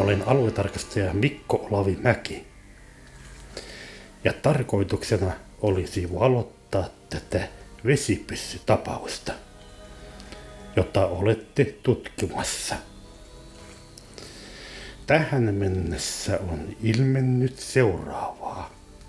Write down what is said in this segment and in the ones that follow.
Olen aluetarkastaja Mikko Olavi Mäki. Ja tarkoituksena olisi valottaa tätä vesipyssytapausta, jota olette tutkimassa. Tähän mennessä on ilmennyt seuraavaa.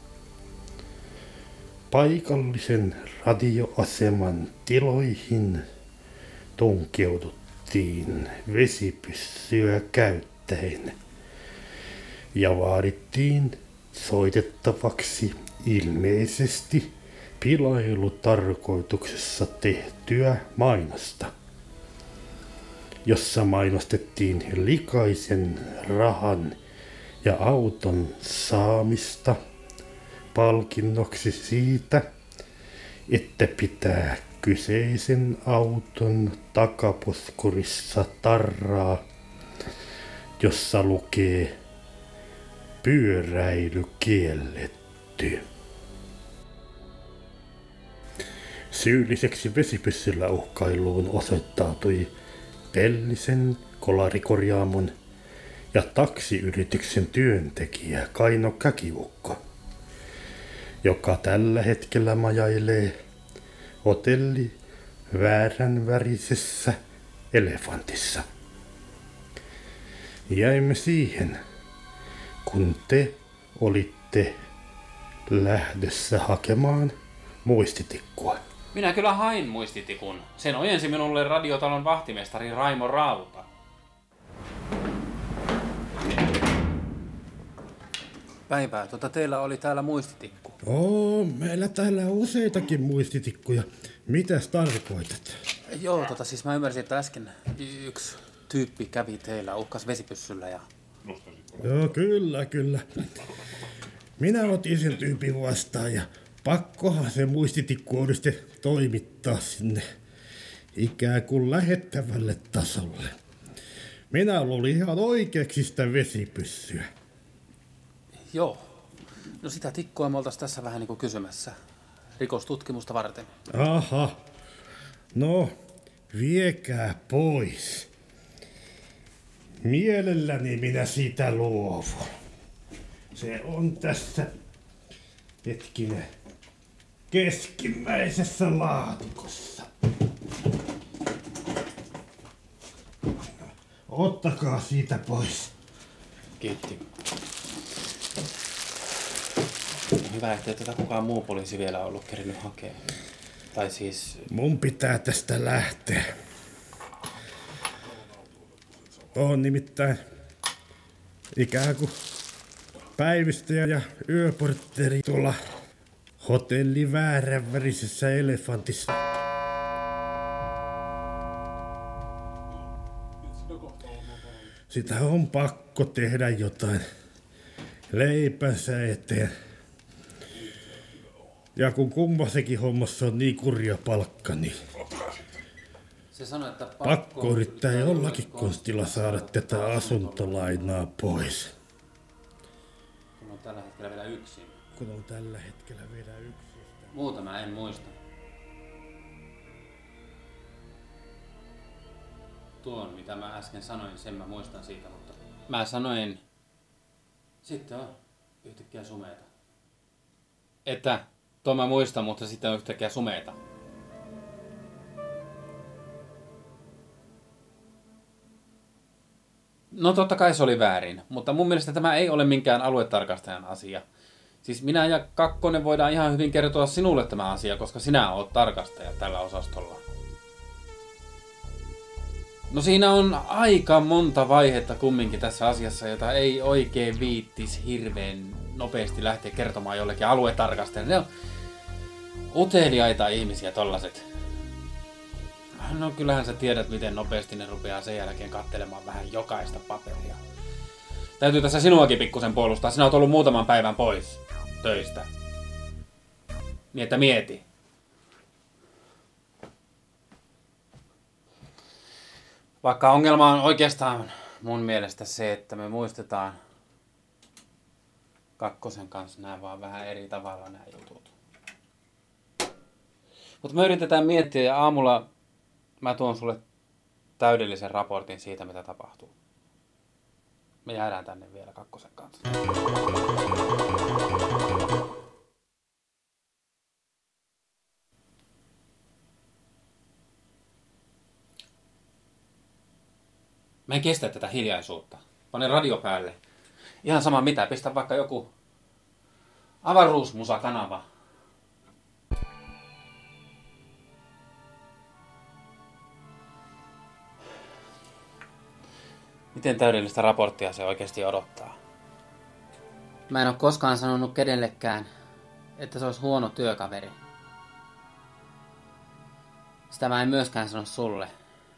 Paikallisen radioaseman tiloihin tunkeuduttiin vesipyssyä käyttäen ja vaadittiin soitettavaksi ilmeisesti pilailutarkoituksessa tehtyä mainosta, jossa mainostettiin likaisen rahan ja auton saamista palkinnoksi siitä, että pitää kyseisen auton takapuskurissa tarraa, jossa lukee pyöräily kielletty. Syylliseksi vesipyssyllä uhkailuun osoittautui Pellisen kolarikorjaamon ja taksiyrityksen työntekijä Kaino Käkiukko, joka tällä hetkellä majailee hotelli vääränvärisessä Elefantissa. Jäimme siihen, kun te olitte lähdössä hakemaan muistitikkua. Minä kyllä hain muistitikun. Sen ojensi minulle radiotalon vahtimestari Raimo Rauta. Päivää, teillä oli täällä muistitikku. Meillä täällä on useitakin muistitikkuja. Mitäs tarkoitat? Joo, siis mä ymmärsin, että äsken yksi tyyppi kävi teillä, uhkas vesipyssyllä ja... Joo, kyllä. Minä otin sen tyypin vastaan ja pakkohan se muistitikku on sitten toimittaa sinne ikään kuin lähettävälle tasolle. Minä luulin ihan oikeaksi sitä vesipyssyä. Joo. No sitä tikkua me oltaisiin tässä vähän niin kuin kysymässä. Rikostutkimusta varten. Aha. No, viekää pois. Mielelläni minä siitä luovun. Se on tässä, hetkinen, keskimmäisessä laatikossa. Ottakaa siitä pois. Kiitti. Hyvä, ettei tätä kukaan muu poliisi vielä ollut kerinyt hakea. Tai siis... Mun pitää tästä lähteä. On nimittäin ikään kuin päivystäjä ja yöportteri tuolla hotelli vääränvärisessä Elefantissa. Sitä on pakko tehdä jotain leipänsä eteen. Ja kun kummassakin hommassa on niin kurja palkka, niin se sanoi, että pakko yrittää jollakin konstilla saada tätä asuntolainaa pois. Kun on tällä hetkellä vielä yksin. Muuta mä en muista. Tuon, mitä mä äsken sanoin, sen mä muistan siitä, mutta... Mä sanoin... Sitten on yhtäkkiä sumeita. Että... Tuo mä muistan, mutta sitten on yhtäkkiä sumeita. No totta kai se oli väärin, mutta mun mielestä tämä ei ole minkään aluetarkastajan asia. Siis minä ja Kakkonen voidaan ihan hyvin kertoa sinulle tämä asia, koska sinä oot tarkastaja tällä osastolla. No siinä on aika monta vaihetta kumminkin tässä asiassa, jota ei oikein viittis hirveän nopeasti lähteä kertomaan jollekin aluetarkastajalle. Ne on uteliaita ihmisiä tollaset. No kyllähän sä tiedät, miten nopeasti ne rupeaa sen jälkeen katselemaan vähän jokaista paperia. Täytyy tässä sinuakin pikkusen puolustaa. Sinä oot ollut muutaman päivän pois töistä. Niin että mieti. Vaikka ongelma on oikeastaan mun mielestä se, että me muistetaan Kakkosen kanssa nämä vaan vähän eri tavalla nämä jutut. Mutta me yritetään miettiä ja aamulla mä tuon sulle täydellisen raportin siitä, mitä tapahtuu. Me jäädään tänne vielä kakkosen kanssa. Mä en kestä tätä hiljaisuutta. Pane radio päälle. Ihan sama mitä, pistä vaikka joku avaruusmusakanava. Miten täydellistä raporttia se oikeasti odottaa? Mä en ole koskaan sanonut kenellekään, että se olisi huono työkaveri. Sitä mä en myöskään sano sulle.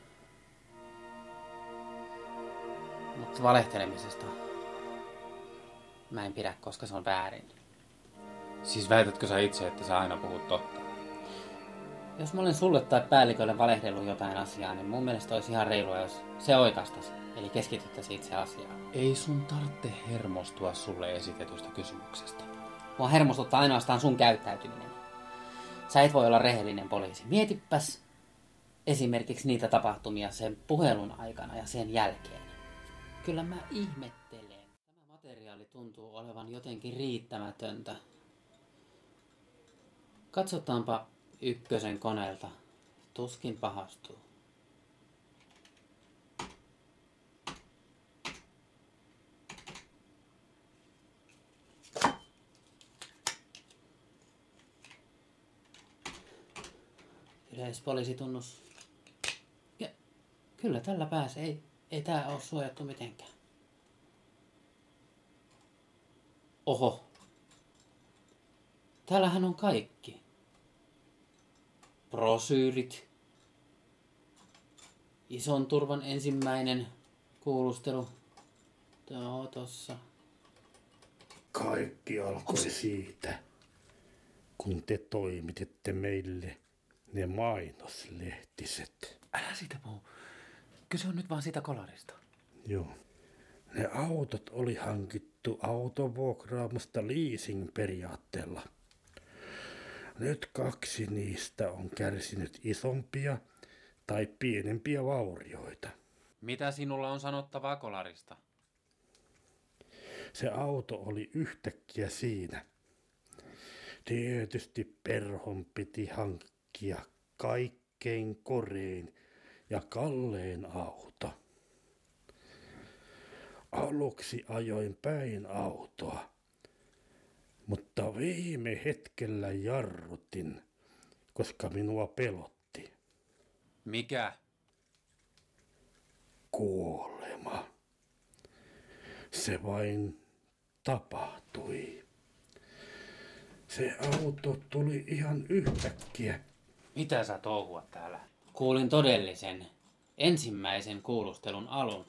Mutta valehtelemisesta mä en pidä, koska se on väärin. Siis väitätkö sä itse, että sä aina puhut totta? Jos mä olen sulle tai päällikölle valehdellut jotain asiaa, niin mun mielestä olisi ihan reilua, jos se oikastaisi. Eli keskityttäisi itse asiaan. Ei sun tarvitse hermostua sulle esitetystä kysymyksestä. Mua hermostuttaa ainoastaan sun käyttäytyminen. Sä et voi olla rehellinen poliisi. Mietipäs esimerkiksi niitä tapahtumia sen puhelun aikana ja sen jälkeen. Kyllä mä ihmettelen. Tämä materiaali tuntuu olevan jotenkin riittämätöntä. Katsotaanpa ykkösen koneelta. Tuskin pahastuu. Yleispoliisitunnus. Ja kyllä tällä pääsee. Ei tää oo suojattu mitenkään. Oho. Täällähän on kaikki. Brosyyrit. Ison turvan ensimmäinen kuulustelu. Tossa. Kaikki alkoi siitä, kun te toimititte meille ne mainoslehtiset. Älä siitä puhu. Kyse on nyt vaan siitä kolarista. Joo. Ne autot oli hankittu autovuokraamosta leasing-periaatteella. Nyt 2 niistä on kärsinyt isompia tai pienempiä vaurioita. Mitä sinulla on sanottavaa kolarista? Se auto oli yhtäkkiä siinä. Tietysti Perhon piti hankkia kaikkein korein ja kallein auto. Aluksi ajoin päin autoa, mutta viime hetkellä jarrutin, koska minua pelotti. Mikä? Kuolema. Se vain tapahtui. Se auto tuli ihan yhtäkkiä. Mitä sä touhuat täällä? Kuulin todellisen, ensimmäisen kuulustelun alun.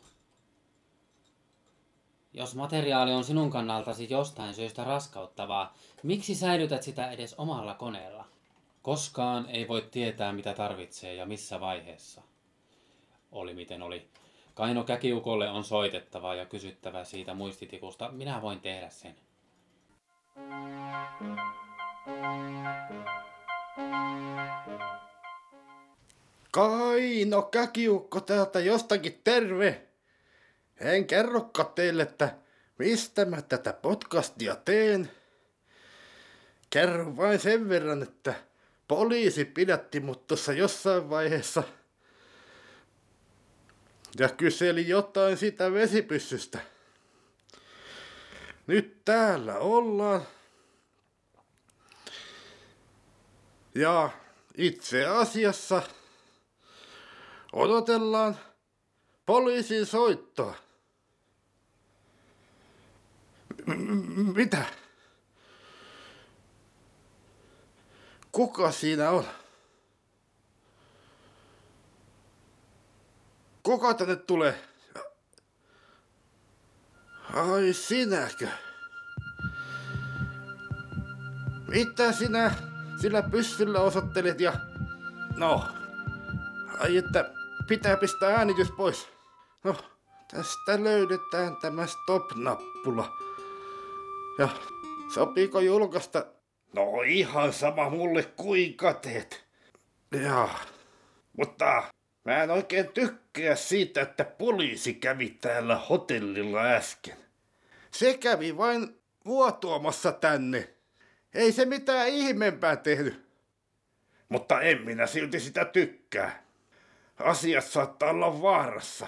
Jos materiaali on sinun kannaltasi jostain syystä raskauttavaa, miksi säilytät sitä edes omalla koneella? Koskaan ei voi tietää, mitä tarvitsee ja missä vaiheessa. Oli miten oli. Kaino Käkiukolle on soitettava ja kysyttävä siitä muistitikusta. Minä voin tehdä sen. Kaino Käkiukko täältä jostakin terve. En kerrokaan teille, että mistä mä tätä podcastia teen. Kerron vain sen verran, että poliisi pidätti mut tuossa jossain vaiheessa ja kyseli jotain siitä vesipyssystä. Nyt täällä ollaan. Ja itse asiassa odotellaan poliisin soittoa. Mitä? Kuka siinä on? Kuka tänne tulee? Ai sinäkö? Mitä sinä sillä pyssyllä osoittelet ja... No, ai että pitää pistää äänitys pois. No, tästä löydetään tämä stop-nappula. Ja sopiiko julkaista? No ihan sama mulle kuinka teet. Jaa, mutta Mä en oikein tykkää siitä, että poliisi kävi täällä hotellilla äsken. Se kävi vain vuotuamassa tänne. Ei se mitään ihmeempää tehnyt. Mutta en minä silti sitä tykkää. Asiat saattaa olla vaarassa.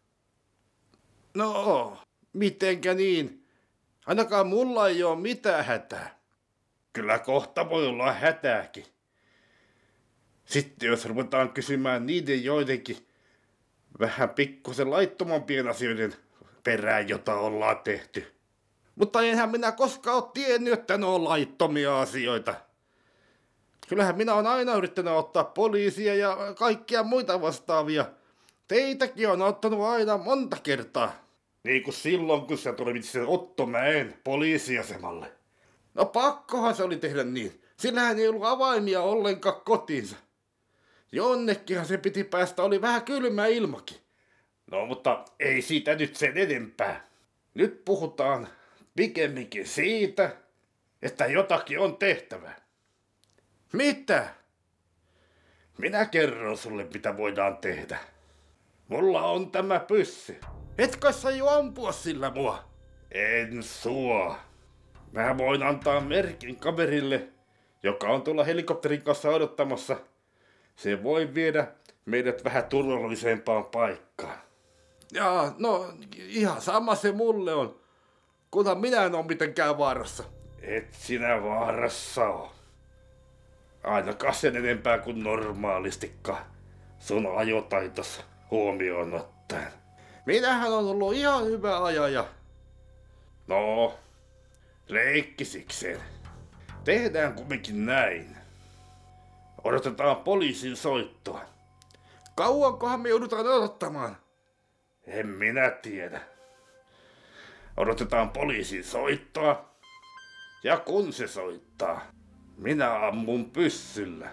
No, mitenkä niin? Ainakaan mulla ei ole mitään hätää. Kyllä kohta voi olla hätääkin. Sitten jos ruvetaan kysymään niiden joidenkin vähän pikkusen laittomampien asioiden perään, jota ollaan tehty. Mutta enhän minä koskaan ole tiennyt, että ne on laittomia asioita. Kyllähän minä olen aina yrittänyt ottaa poliisia ja kaikkia muita vastaavia. Teitäkin on ottanut aina monta kertaa. Niin kuin silloin, kun sä tulit sen Ottomäen poliisiasemalle. No pakkohan se oli tehdä niin. Sillähän ei ollut avaimia ollenkaan kotiinsa. Jonnekinhan se piti päästä, oli vähän kylmä ilmakin. No mutta ei siitä nyt sen enempää. Nyt puhutaan pikemminkin siitä, että jotakin on tehtävä. Mitä? Minä kerron sulle, mitä voidaan tehdä. Mulla on tämä pyssy. Etkö sä jo ampua sillä mua? En sua. Mä voin antaa merkin kaverille, joka on tuolla helikopterin kanssa odottamassa. Se voi viedä meidät vähän turvallisempaan paikkaan. Jaa, no ihan sama se mulle on. Kunhan minä en ole mitenkään vaarassa. Et sinä vaarassa oo. Ainakaan sen enempää kuin normaalistikaan. Sun ajotaitos huomioon ottaen. Minähän on ollut ihan hyvä ajaja. No, leikkisikseen. Tehdään kumminkin näin. Odotetaan poliisin soittoa. Kauankohan me joudutaan odottamaan? En minä tiedä. Odotetaan poliisin soittoa. Ja kun se soittaa, minä ammun pyssyllä.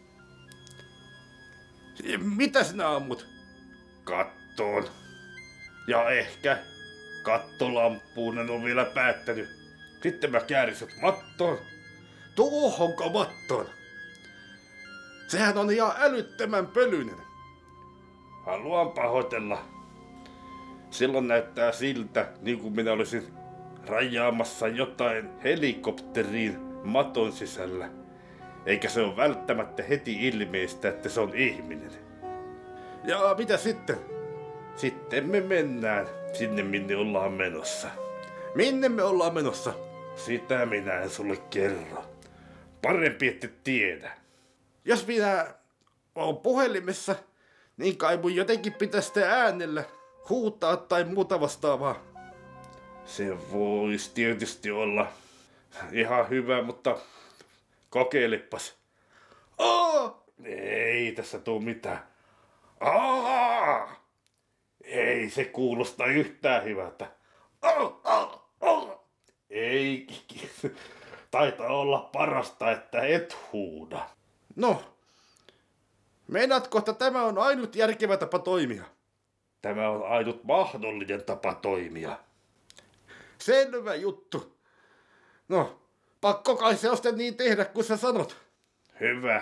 Mitä sinä ammut? Kattoon. Ja ehkä kattolamppuun en ole vielä päättänyt. Sitten mä kääriset mattoon. Tuohonko mattoon? Sehän on ihan älyttömän pölyinen. Haluan pahoitella. Silloin näyttää siltä, niin kuin minä olisin rajaamassa jotain helikopteriin maton sisällä. Eikä se ole välttämättä heti ilmeistä, että se on ihminen. Ja mitä sitten? Sitten me mennään sinne, minne ollaan menossa. Minne me ollaan menossa? Sitä minä en sulle kerro. Parempi, että tiedä. Jos minä oon puhelimessa, niin kai mun jotenkin pitäisi sitä äänellä huutaa tai muuta vastaavaa. Se voisi tietysti olla ihan hyvä, mutta kokeilepas. Ei tässä tuu mitään. Ei se kuulosta yhtään hyvältä. Ei. Taitaa olla parasta, että et huuda. No, meinaatko, että tämä on ainut järkevä tapa toimia? Tämä on ainut mahdollinen tapa toimia. Selvä juttu. No, pakko kai se on sitten niin tehdä, kun sä sanot. Hyvä.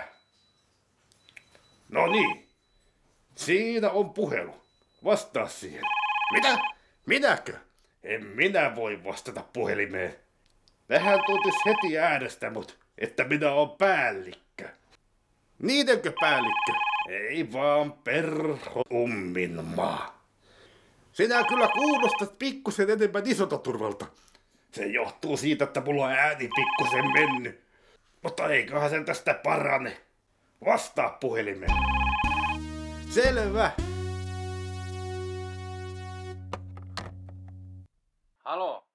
No niin. Siinä on puhelu. Vastaa siihen. Mitä? Minäkö? En minä voi vastata puhelimeen. Tähän tuntis heti äänestä mut, että minä oon päällikkö. Niidenkö päällikkö? Ei vaan perho ummin maa. Sinä kyllä kuulostat pikkusen enemmän Isotaturvalta. Se johtuu siitä, että mulla on ääni pikkusen mennyt. Mutta eiköhän sen tästä parane. Vastaa puhelimeen. Selvä. Halo?